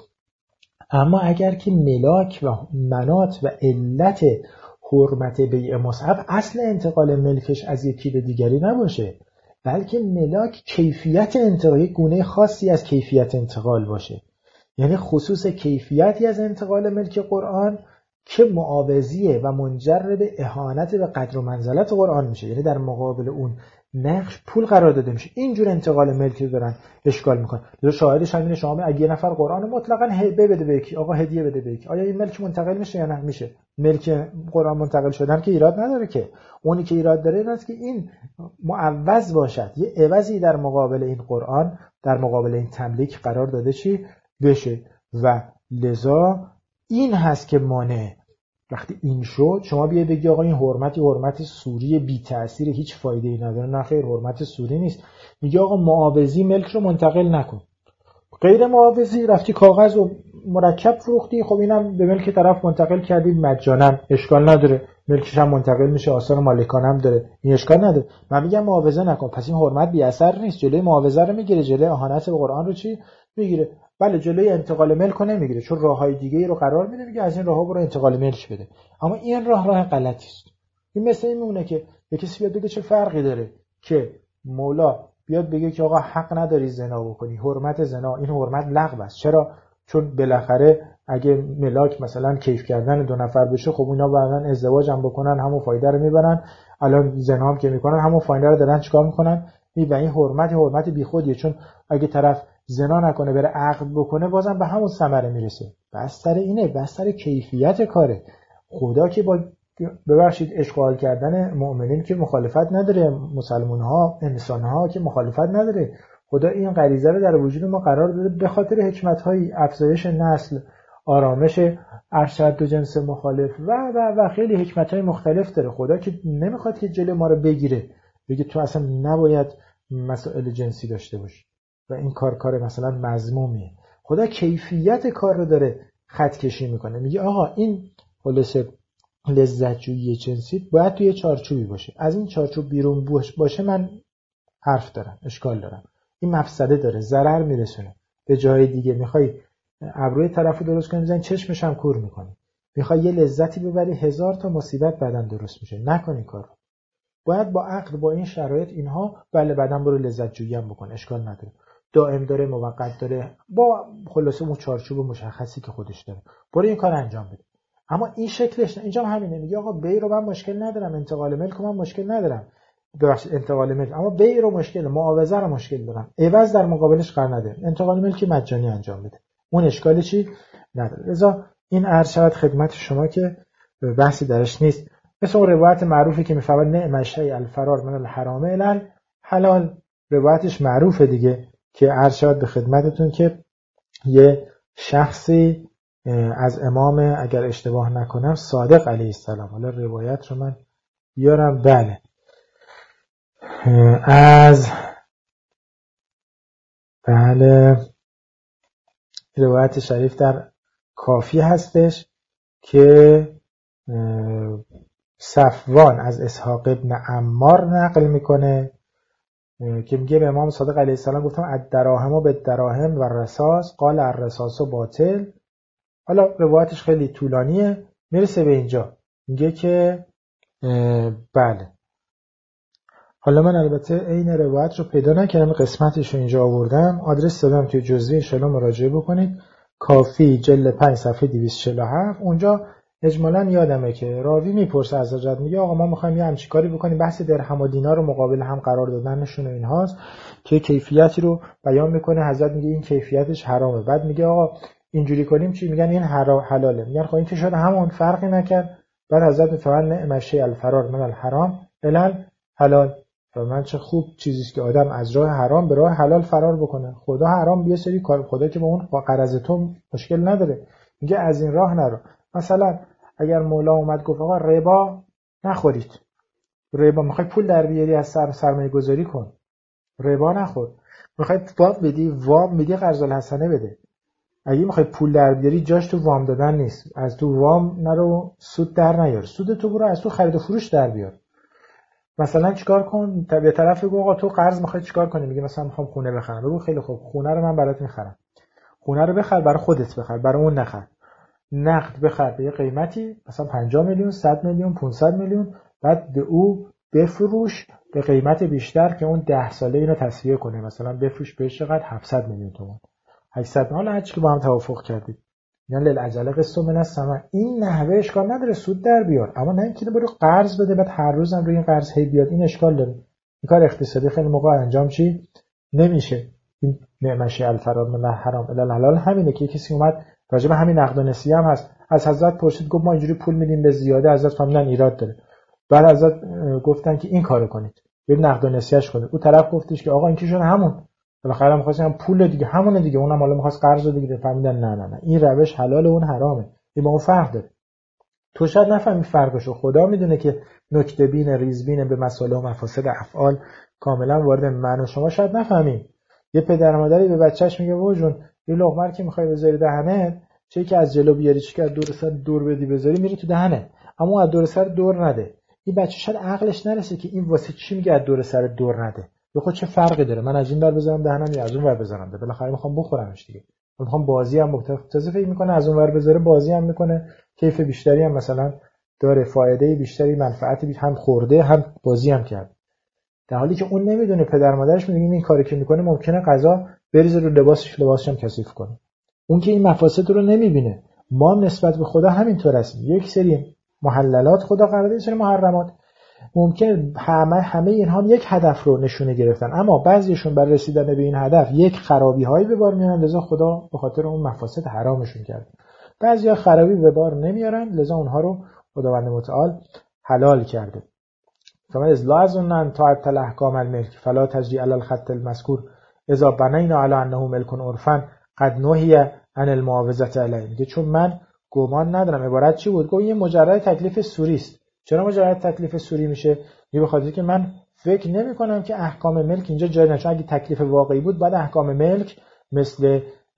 اما اگر که ملاک و منات و علت حرمت بیع مصحف اصل انتقال ملکش از یکی به دیگری نباشه، بلکه ملاک کیفیت انتقال، گونه خاصی از کیفیت انتقال باشه، یعنی خصوص کیفیتی از انتقال ملک قرآن که معاوضیه و منجر به اهانت به قدر و منزلت قرآن میشه، یعنی در مقابل اون نقش پول قرار داده میشه. اینجور انتقال ملکی دارن اشکال میکنن. لذا شاهدش همینه، شما اگه یه نفر قرآن مطلقاً هدیه بده به یکی، آقا هدیه بده به یکی، آیا این ملک منتقل میشه یا نه؟ میشه. ملک قرآن منتقل شدن که ایراد نداره، که اونی که ایراد داره این است که این معوض باشد، یه عوضی در مقابل این قرآن، در مقابل این تملیک قرار داده چی بشه. و لذا این هست که مانع. وقتی این شد شما بیاید بگی آقا این حرمتی حرمت سوری بی تأثیر، هیچ فایده ای نداره. نه خیر، حرمت سوری نیست. میگه آقا معاوضی ملک رو منتقل نکن. غیر معاوضی رفتی کاغذ و مرکب فروختی، خب اینم به ملک طرف منتقل کردی مجانا، اشکال نداره، ملکش هم منتقل میشه، آثار مالکانه هم داره، این اشکال نداره. من میگم معاوضه نکن. پس این حرمت بی اثر نیست، جلوی معاوضه رو میگیره، جلوی اهانت به قرآن رو چی میگیره؟ بله، جلوی انتقال ملک رو نمیگیره، چون راههای دیگه ای رو قرار میده، میگه از این راهها برو انتقال ملک بده. اما این راه راه غلطی است. این مثل این میمونه که به کسی بیاد بگه چه فرقی داره که مولا بیاد بگه که آقا حق نداری زنا بکنی، حرمت زنا، این حرمت لغو است. چرا؟ چون بالاخره اگه ملاک مثلا کیف کردن دو نفر بشه، خب اینا بعدن ازدواج هم بکنن، همون فایده رو میبرن. الان زنا هم که میکنن همون فایده رو دارن چیکار میکنن؟ و این حرمت حرمت بیخودیه، چون اگه طرف زنا نکنه بره عقد بکنه بازم به همون ثمره میرسه. بستر اینه، بستر کیفیت کاره. خدا که با ببخشید اشغال کردن مؤمنین که مخالفت نداره، مسلمان ها انسان ها که مخالفت نداره. خدا این غریزه رو در وجود ما قرار داده به خاطر حکمت های افزایش نسل، آرامش ارشد و جنس مخالف و و و خیلی حکمت های مختلف داره. خدا که نمیخواد که جلوی ما رو بگیره، بگه تو اصلا نباید مسائل جنسی داشته باشی و این کار کار مثلا مذمومیه. خدا کیفیت کار رو داره خط کشی میکنه، میگه آقا این خلاصه لذت جویی جنسی باید توی چارچوبی باشه، از این چارچوب بیرون باشه من حرف دارم، اشکال دارم، این مفسده داره، ضرر میرسونه به جای دیگه. میخوای ابروی طرفو درست کنی، میزنی چشمش هم کور میکنی. میخوای یه لذتی ببری، هزار تا مصیبت بعدن درست میشه. نکنی کارو. باید با عقل، با این شرایط اینها، بله بعدن برو لذت جویی هم بکن، اشکال نداره. دائم داره، موقت داره، با خلاصه اون چارچوب مشخصی که خودش داره، برو این کار انجام بده. اما این شکلش نه. اینجا همینه، میگه آقا بی رو من مشکل ندارم، انتقال ملک رو من مشکل ندارم، ببخشید انتقال ملک، اما بی رو مشکل، معاوضه رو مشکل دارم، عوض در مقابلش قرار نده، انتقال ملک مجانی انجام بده، اون اشکالی چی نداره. لذا این عرض شود خدمت شما که بحثی درش نیست. مثل اون روایت معروفی که میفرماد نعم الشیء الفرار من الحرام الی الحلال، روایتش معروفه دیگه، که عرض شود به خدمتتون که یه شخصی از امام، اگر اشتباه نکنم صادق علیه السلام، حالا روایت رو من بیارم، بله، از بله روایت شریف در کافی هستش که صفوان از اسحاق ابن عمار نقل میکنه که میگه به امام صادق علیه السلام گفتم الدراهم به الدراهم و الرصاص قال الرصاص باطل حالا روایتش خیلی طولانیه، میرسه به اینجا میگه که بله. حالا من البته این روایت رو پیدا نکردم، قسمتش رو اینجا آوردم، آدرس دادم توی جزوه ان شاءالله مراجعه بکنید. کافی جلد پنج صفحه دویست و چهل و هفت. اونجا اجمالاً یادمه که راوی میپرسه از حضرت، میگه آقا ما میخوایم یه همچین کاری بکنیم، بحث درهم و دینار رو مقابل هم قرار دادنشون و اینهاست که کیفیتی رو بیان میکنه. حضرت میگه این کیفیتش حرامه. بعد میگه آقا اینجوری کنیم چی؟ میگن این حلاله. میگن خب این که شده همون فرقی نکرد. بعد حضرت میفرمایند نعم الشیء الفرار من الحرام الی حلال. من چه خوب چیزیست که آدم از راه حرام به راه حلال فرار بکنه. خدا حرام یه سری کار، خدا که با اون با قرض تو مشکل نداره، میگه از این راه نرو. مثلا اگر مولا اومد گفت آقا ربا نخورید، ربا میخوای پول در بیاری از سر سرمایه گذاری کن، ربا نخور. میخوای وام بدی، وام میدی قرض الحسنه بده. اگه میخوای پول در بیاری جاش تو وام دادن نیست، از تو وام نرو، سود در نیار، سود تو برو از تو خرید و فروش در بیار. مثلا چیکار کن؟ به طرف بگو آقا تو قرض میخوای چیکار کنی؟ میگه مثلا میخوام خونه بخرم. بگو خیلی خوب، خونه رو من برات میخرم. خونه رو بخر، برای خودت بخر، برای اون نخر. نقد بخر به یه قیمتی، مثلا پنجاه میلیون، صد میلیون، پانصد میلیون، بعد به او بفروش به قیمت بیشتر که اون ده ساله اینو تسویه کنه. مثلا بفروش بهش چقدر؟ هفتصد میلیون تومان، هشتصد. حالا هر چی که با هم توافق کردید. یعنی للعجله قسط من السمع. این نحوه اشکال نداره، سود در بیار، اما نه اینکه برو قرض بده بعد هر روز هم روی این قرض هی بیاد. این اشکال داره. این کار اقتصادی خیلی موقع انجام چی نمیشه. این نعم الشیء الفرار من الحرام الی الحلال همینه که کسی اومد راجع به همین نقد و نسیه هم هست، از حضرت پرسید، گفت ما اینجوری پول میدیم به زیاده. حضرت فهمیدن ایراد داره. بعد حضرت گفتن که این کارو کنید، برید نقد و نسیهش کنید. اون طرف گفتش که آقا این که شده همون، بالاخره می‌خواستم پول دیگه، همونه دیگه، اونم حالا می‌خواست قرض بگیره. فهمیدن نه نه نه این روش حلاله اون حرامه. این با اون فرق داره. تو شاید نفهمی فرقشو، خدا میدونه که نکته بین ریزبین به مصالح و مفاسد افعال کاملا وارد. من و شما شاید نفهمیم. یه پدر مادری به بچه‌ش میگه بابا جون یه لقمه که می‌خوای بذاری دهنت، چه که از جلو بیاری، چه که از دور سر دور بدی بذاری، میره تو دهنت، اما از دور سر دور نده. این بچه شاید عقلش نرسه که این واسه چی میگه از دور سر دور نده. به خود چه فرقی داره من از این ور بذارم دهنم یا از اون ور بذارم؟ بالاخره میخوام بخورمش دیگه. میخوام بازی هم متفاوت فکر میکنه، از اون ور بذاره بازی هم میکنه، کیف بیشتری هم مثلا داره، فایده بیشتری، منفعت بیشتری، هم خورده هم بازی هم کرد. در حالی که اون نمیدونه پدر مادرش میگه این کاری که میکنه ممکنه غذا بریزه رو لباسش، لباسش هم کثیف کنه. اون که این مفاسد رو نمیبینه. ما نسبت به خدا همینطور هستیم. یک سری محللات خدا قرار داده، سری محرمات. ممکنه همه همه اینها یک هدف رو نشونه گرفتن، اما بعضیشون برای رسیدن به این هدف یک خرابی هایی به بار میارن، لذا خدا به خاطر اون مفاسد حرامشون کرده. بعضیا خرابی به بار نمیارن، لذا اونها رو خداوند متعال حلال کرده. فما از لازم ان طاعت الاحکام الملک فلا تجری علی الخط المذکور اذا بنینا علی انه ملک عرفا قد نهی عن المعاوضه علیه. میگه چون من گمان ندارم. عبارت چی بود؟ گفت این مجرد تکلیف سوری است. چرا مجرد تکلیف سوری میشه؟ یه بخاطر که من فکر نمی کنم که احکام ملک اینجا جای نشه. اگه تکلیف واقعی بود بعد احکام ملک مثل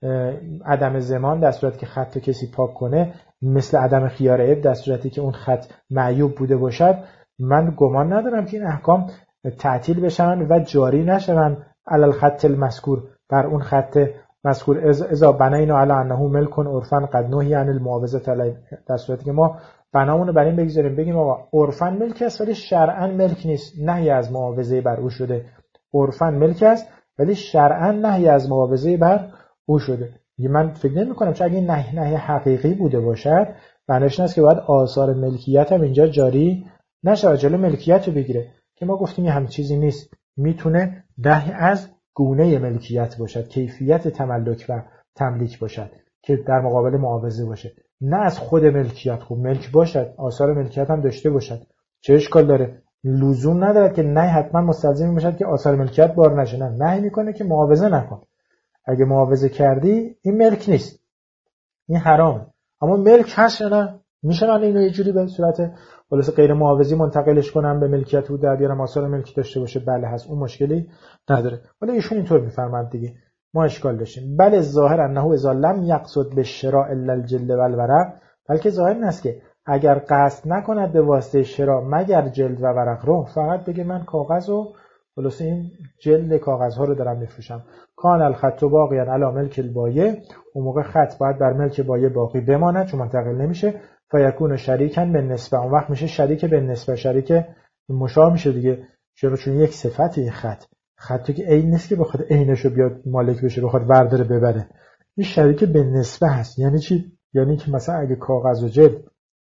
عدم ضمان در صورتی که خط کسی پاک کنه، مثل عدم خیار عیب در صورتی که اون خط معیوب بوده باشد، من گمان ندارم که این احکام تعطیل بشن و جاری نشون علی الخط المذکور، بر اون خط مذکور اذا بنینا علی انه ملک عرفا قد نهی عن المعاوضه علیه. در صورتی که ما بنامونو بر این بگذاریم بگیم آقا عرفاً ملک است ولی شرعاً ملک نیست، نهی از معاوضه بر او شده. عرفاً ملک است ولی شرعاً نهی از معاوضه بر او شده. من فکر نمی‌کنم چون اگه این نهی نهی حقیقی بوده باشد، معنیش این است که باید آثار ملکیت هم اینجا جاری نشه، جلو ملکیت رو بگیره، که ما گفتیم همین چیزی نیست. میتونه نهی از گونه ملکیت باشد، کیفیت تملک و تملیک باشد که در مقابل معاوضه باشه، نه از خود ملکیت. خب ملک باشد، آثار ملکیت هم داشته باشد، چه اشکال داره؟ لزوم نداره که نه حتما مستلزم باشد که آثار ملکیت بار نشه. نه، نهی میکنه که معاوضه نکن. اگه معاوضه کردی این ملک نیست، این حرامه. اما ملک هست یا نه؟ میشه من اینو یه جوری به صورت خلاص غیر معاوضی منتقلش کنم به ملکیت و در بیارم آثار ملکی داشته باشه؟ بله هست، اون مشکلی نداره. ولی ایشون اینطور میفرمایند دیگه، ما اشکال داشتیم. بله ظاهر انه اذا لم یقصد بالشراء الا الجلد والورق، بلکه ظاهر این است که اگر قصد نکند به واسطه شراء مگر جلد و ورق رو، فقط بگه من کاغذ و خلاص این جلد کاغذها رو دارم میفروشم، کان الخط باقیا علی ملک البایع، اون موقع خط باید بر ملک بایع باقی بماند چون منتقل نمیشه. فیکون شریکن به نسبه، اون وقت میشه شریک به نسبه، شریک مشابه میشه دیگه. چرا؟ چون یک صفتی خط خطی که عین نیست که بخواد عینشو بیاد مالک بشه، بخواد برداره ببره. این شریک به نسبه هست. یعنی چی؟ یعنی که مثلا اگه کاغذ و جلد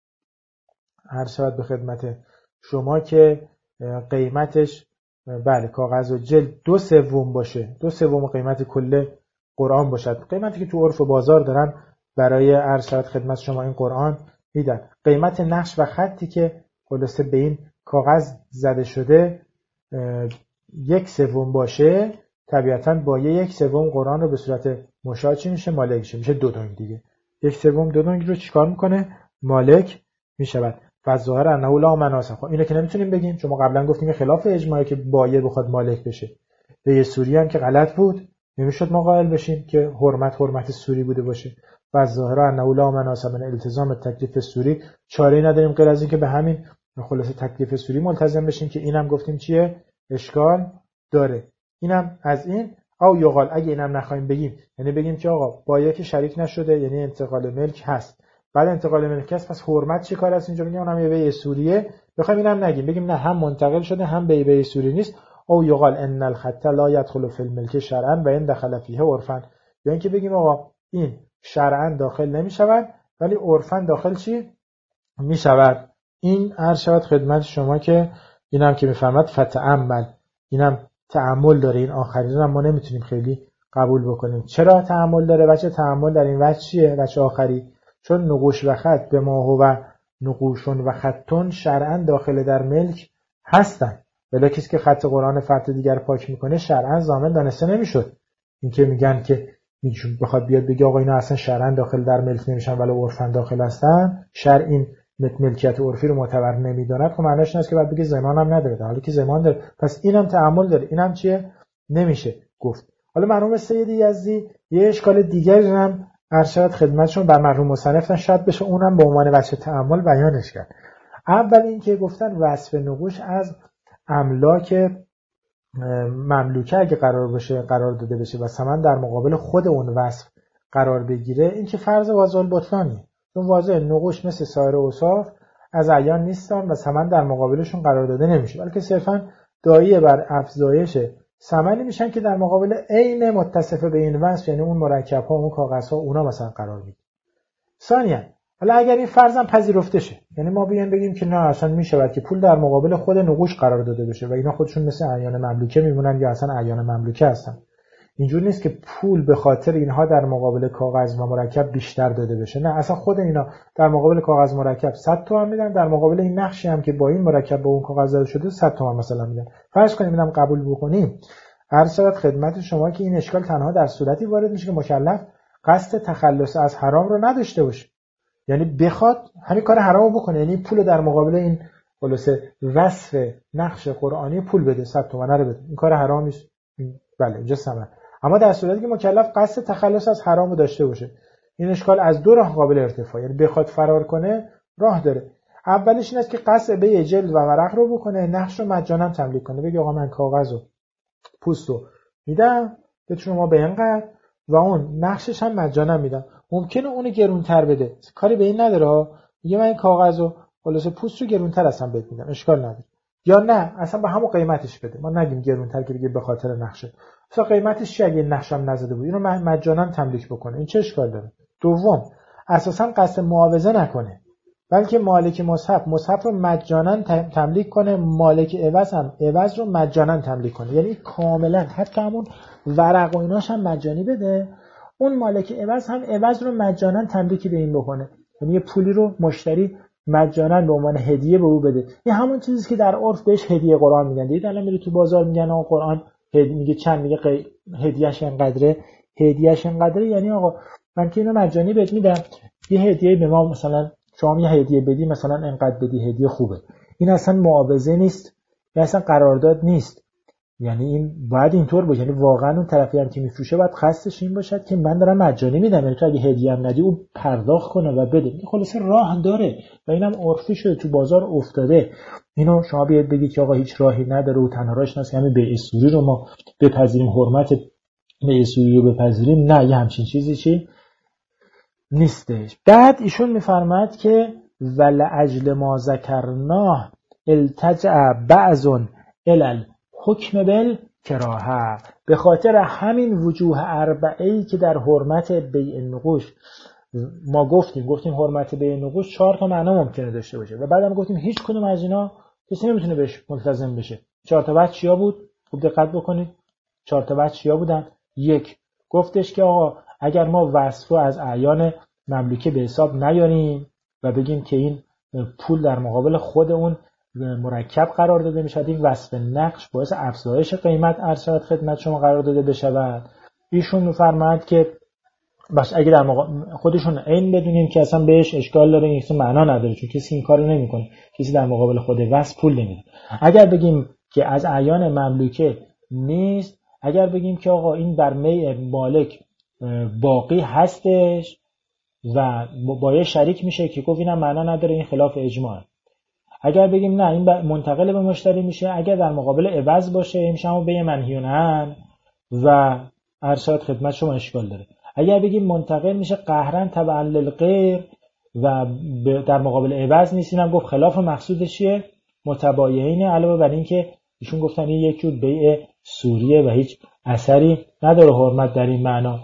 هر شود به خدمت شما که قیمتش بله کاغذ و جلد دو سوم باشه، دو سوم قیمت کل قرآن باشد، قیمتی که تو عرف و بازار دارن برای عرض شود خدمت شما این قرآن میدن، قیمت نقش و خطی که خلاصه به این کاغذ زده شده یک سوم باشه، طبیعتاً با یک سوم قرآن رو به صورت مشاهده چی میشه؟ مالک میشه. میشه دو دنگ دیگه. یک سوم دو دنگ رو چیکار میکنه؟ مالک میشود. و ظاهر انه لا مناسخ. خب اینو که نمیتونیم بگیم چون ما قبلا گفتیم خلاف اجماعی که بایع بخواد مالک بشه. به یه سوری هم که غلط بود نمیشد ما قائل بشیم که حرمت حرمت سوری بوده باشه. و ظاهر انه لا مناسخ من التزام تکلیف سوری، چاره‌ای نداریم غیر از این که به همین خلاصه تکلیف سوری ملتزم بشیم که اینم گفتیم چیه؟ اشکال داره. اینم از این. او یقال اگه اینم نخوایم بگیم، یعنی بگیم که آقا بایع که شریک نشده یعنی انتقال ملک هست، بعد انتقال ملک هست پس حرمت چی کار است اینجا؟ میگم اونم یه بیع سوریه. بخوایم اینم نگیم، بگیم نه هم منتقل شده هم بیع بیع سوری نیست. او یقال ان الخط لا يدخل في الملك شرعا و ان دخل فيه عرفا، یا اینکه بگیم آقا این شرعا داخل نمیشود ولی عرفا داخل چی میشود. این عرض شود خدمت شما که اینم که میفهمد فتأمل، اینم تأمل داره. این آخرین رو ما نمیتونیم خیلی قبول بکنیم. چرا تأمل داره؟ وجه تأمل در این وجه چیه؟ وجه آخری چون نقوش و خط به ما هو نقوشون و خطون شرعا داخل در ملک هستن، ولی کسی که خط قرآن فرد دیگر پاک میکنه شرعا ضامن دانسته نمیشد. این که میگن که میشون بخواد بیاد بگه آقا اینا اصلا شرعا داخل در ملک نمیشن ولی عرفا داخل هستن، شرع این ملکیت عرفی رو معتبر نمیداند، خب معنیش اینه که بعد بگه زمان هم نداره، حالا که زمان داره پس اینم تأمل داره. اینم چیه؟ نمیشه گفت. حالا مرحوم سید یزدی یه اشکال دیگری هم ارشاد خدمتشون بر مرحوم مصنف شاید بشه اونم به عنوان وجه تأمل بیانش کرد. اول این که گفتن وصف نقوش از املاک مملوکه اگه قرار بشه قرار داده بشه و ثمن در مقابل خود اون وصف قرار بگیره، این که فرض واضح البطلانیه. چون واضح نقوش مثل سایر اوصاف از عیان نیستن و ثمن در مقابلشون قرار داده نمیشه، بلکه صرفاً داعی بر افزایش ثمنی میشن که در مقابل عین متصف به این وصف، یعنی اون مرکب ها اون کاغذ ها اونا مثلا قرار میگیره. ثانیاً حالا اگر این فرضاً پذیرفته شه، یعنی ما بیان بگیم که نه اصلا میشود که پول در مقابل خود نقوش قرار داده بشه و اینا خودشون مثل عیان مملوکه میمونن یا اصلا عیان مملوکه هستن، اینجور نیست که پول به خاطر اینها در مقابل کاغذ و مرکب بیشتر داده بشه، نه اصلا خود اینا در مقابل کاغذ مرکب صد تومان میدن، در مقابل این نقشی هم که با این مرکب به اون کاغذ زده شده صد تومان مثلا میدن. فرض کنیم اینم قبول بکنیم، عرض شود خدمت شما که این اشکال تنها در صورتی وارد میشه که مکلف قصد تخلص از حرام رو نداشته باشه، یعنی بخواد همین کار حرامو بکنه، یعنی پول در مقابل این خلاصه وصف نقش قرآنی پول بده، صد تومان رو بده، این کار حرام نیست. بله اینجا ثمن. اما در صورتی که مکلف قصد تخلص از حرام رو داشته باشه، این اشکال از دو راه قابل ارتفاع، یعنی بخواد فرار کنه راه داره. اولیش این است که قصد به جلد و ورق رو بکنه، نقش رو مجانا تملیک کنه، بگه آقا من کاغذ و پوست رو میدم به شما به اینقدر و اون نقشش هم مجانا میدم. ممکنه اون گرونتر بده، کاری به این نداره، میگه من این کاغذ و خلاص پوست رو گرونتر اصلا بهت میدم، اشکال نداره. یا نه اصلا به همون قیمتش بده، ما نگیم گرونتر که بگه به خاطر نقشه، اصلا قیمتش چی اگه نقشم نزده بود، اینو مجانا تملیک بکنه، این چه اشکال داره؟ دوم اساسا قصد معاوضه نکنه، بلکه مالک مصحف مصحف رو مجانا تملیک کنه، مالک عوض هم عوض رو مجانا تملیک کنه، یعنی کاملا حتی همون ورق و ایناش هم مجانی بده، اون مالک عوض هم عوض رو مجانا تملیک به این بکنه، یعنی یه پولی رو مشتری مجانا به عنوان هدیه به او بده. این همون چیزی که در عرف بهش هدیه قرآن میگن. دید الان میری تو بازار میگن آقا قرآن هدیه میگه چند، میگه قی... هدیهش اینقدره، هدیهش اینقدره، یعنی آقا من که اینو مجانی بهت میدم، یه هدیه به ما مثلا شما یه هدیه بدی مثلا اینقدر بدی، هدیه خوبه. این اصلا معاوضه نیست، یا اصلا قرارداد نیست، یعنی این باید اینطور باشه، یعنی واقعا اون طرفی هم که میفروشه باید قصدش این باشد که من دارم مجانی میدم، یعنی تو اگه هدیه هم ندی اون پرداخت کنه و بده. این خلاصه راه داره و اینم عرفی شده تو بازار افتاده. اینو شما بیاید بگید که آقا هیچ راهی نداره و تنها راهش اینه که همین بیع سوری رو ما بپذیریم، حرمت بیع سوری رو بپذیریم، نه یه همچین چیزی چی نیستش. بعد ایشون میفرماید که ولعجل ما ذکرناه التجع بعض الی حکم بالکراهه، به خاطر همین وجوه اربعه‌ای که در حرمت بیع نقوش ما گفتیم گفتیم حرمت بیع نقوش چهار تا معنا ممکنه داشته باشه و بعدم گفتیم هیچ کدوم از اینا کسی نمیتونه بهش ملتزم بشه. چهار تا وجه چیا بود؟ خوب دقت بکنید. چهار تا وجه چیا بودن؟ یک، گفتش که آقا اگر ما وصفو از اعیان مملوکه به حساب نیاریم و بگیم که این پول در مقابل خود اون مرکب قرار داده میشد، این وصف نقش باعث افزایش قیمت عرض شود خدمت شما قرار داده بشود، ایشون میفرماید که بس اگه در مقابل خودشون عین بدونیم که اصلا بهش اشکال داره، این اصلا معنا نداره چون کسی این کارو نمیکنه، کسی در مقابل خود وصف پول نمیده. اگر بگیم که از اعیان مملوکه نیست، اگر بگیم که آقا این بر میع مالک باقی هستش و با یه شریک میشه که گفت اینم معنا نداره، این خلاف اجماع. اگر بگیم نه این منتقل به مشتری میشه، اگر در مقابل عوض باشه این میشه همون بیع منهی عنه و ارشاد خدمت شما اشکال داره. اگر بگیم منتقل میشه قهرن تبعا للغیر و در مقابل عوض نیست، اینم گفت خلاف مقصودش چیه؟ متباینه، علاوه بر این که ایشون گفتن این یک جور بیع سوریه و هیچ اثری نداره حرمت در این معنا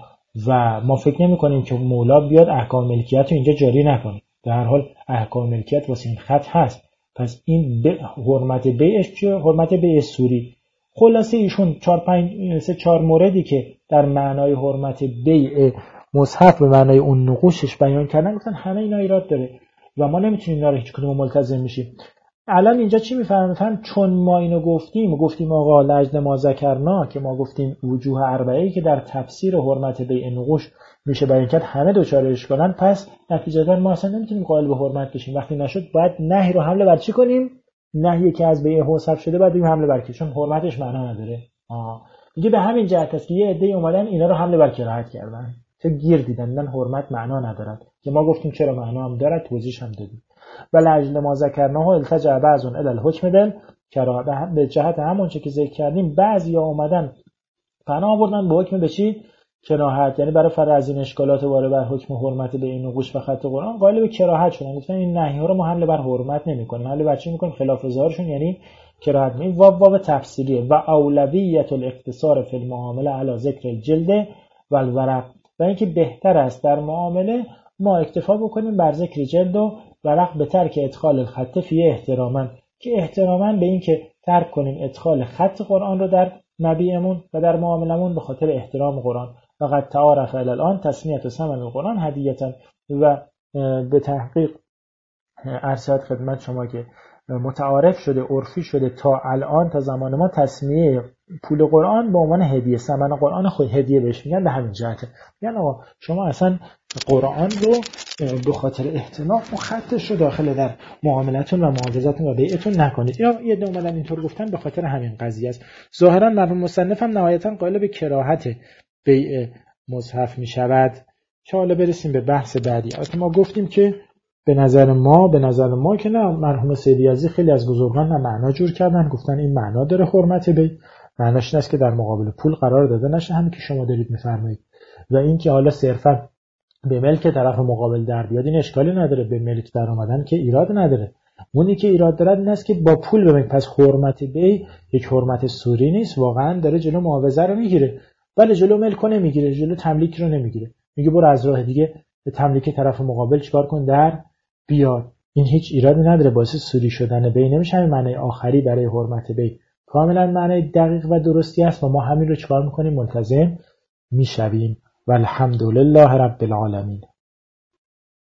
و ما فکر نمی کنیم که مولا بیاد احکام ملکیت رو اینجا جاری نکنه. در هر حال احکام ملکیت واسه این خط هست. پس این حرمت بیعش چیه؟ حرمت بیع سوری. خلاصه ایشون چهار پنج سه چهار موردی که در معنای حرمت بیع مصحف به معنای اون نقوشش بیان کردن، گفتن همه اینا ایراد داره و ما نمیتونیم اینا رو هیچ کدوم ملتزم بشیم. الان اینجا چی میفهمن؟ چون ما اینو گفتیم و گفتیم آقا لجن ما ذکرنا که ما گفتیم وجوه اربعه‌ای که در تفسیر حرمت بیع نقوش میشه بیان کرد همه دوچار اشکالن، پس نتیجتا ما اصلا نمیتونیم قائل به حرمت بشیم. وقتی نشد باید نهی رو حمله بر چی کنیم؟ نهی که از بیع حذف شده باید بگیم حمله بر کی، چون حرمتش معنا نداره. آه میگه به همین جهت است که یه عده‌ای اومدن اینا رو حمله بر کراهت کردن، چه گیر دیدن دیدن حرمت معنا ندارد که ما گفتیم چرا معنا هم داره، توضیحش هم دادیم. ولعجل ما ذکرناه التجع بعض الی الحکم بالکراهه، به جهت همون چه که ذکر کردیم بعضیا اومدن پناه آوردن به حکم به چی؟ کراهت، یعنی برای فرع از این اشکالات وارد بر حکم حرمت بیع نقوش و خط قرآن قائل به کراهت شدن. گفتن این نهی‌ها رو ما حمله بر حرمت نمی‌کنیم، حمله بر چی می‌کنیم؟ خلاف ظاهرشون، یعنی کراهت. این واو واو تفسیریه. و اولویت الاقتصار فی المعامله علی ذکر الجلد و الورق، و اینکه بهتر است در معامله ما اکتفا بکنیم بر ذکر جلد و ورق به ترک ادخال الخط فی احتراما، که احتراما به این که ترک کنیم ادخال خط قرآن رو در مبیعمون و در معاملمون به خاطر احترام قرآن. فقط تعارف الی الان تسمیه ثمن القرآن هدیه‌اً، و به تحقیق ارشاد خدمت شما که متعارف شده، عرفی شده تا الان، تا زمان ما تسمیه پول قرآن به عنوان هدیه، ثمن قرآن خود هدیه بهش میگن. به همین جهته یعنی آقا شما اصلا قرآن رو به خاطر احترام و خطش رو داخل در معاملتون و معاوضتون و بیعتون نکنید. یا یه دو اومدن اینطور گفتن به خاطر همین قضیه است. ظاهرا مرحوم مصنف هم نهایتا قائل به کراهت بیع مصحف میشود. که حالا برسیم به بحث بعدی. البته ما گفتیم که به نظر ما به نظر ما که نه، مرحوم سید یزدی خیلی از بزرگان هم معنا جور کردن، گفتن این معنا داره حرمت بیع، معناش این است که در مقابل پول قرار داده نشه، همین که شما دارید میفرمایید. و این که حالا صرفا به ملک طرف مقابل در بیاد این اشکالی نداره، به ملک در اومدن که ایراد نداره. اونی که ایراد داره این است که با پول ببین. پس حرمت بیع یک حرمت سوری نیست، واقعا داره جلو معاوضه رو میگیره، ولی جلو ملک رو نمیگیره، جلو تملیک رو نمیگیره. میگه برو از راه دیگه به تملیک طرف مقابل چیکار کن، در بیاد. این هیچ ایرادی نداره، باعث سوری شدن بیع نمیشه. همین معنی آخری برای حرمت بیع کاملا معنی دقیق و درستی است و ما همین رو چیکار میکنیم؟ ملتزم میشویم. والحمدلله رب العالمین.